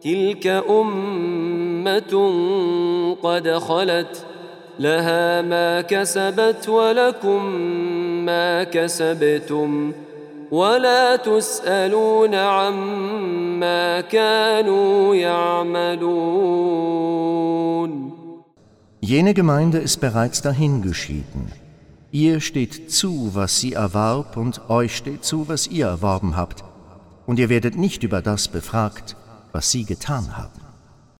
تلك أمة قد خلت لها ما كسبت ولكم ما كسبتم ولا تسألون عما كانوا يعملون. Jene Gemeinde ist bereits dahingeschieden. Ihr steht zu, was sie erwarb, und euch steht zu, was ihr erworben habt. Und ihr werdet nicht über das befragt, was sie getan haben.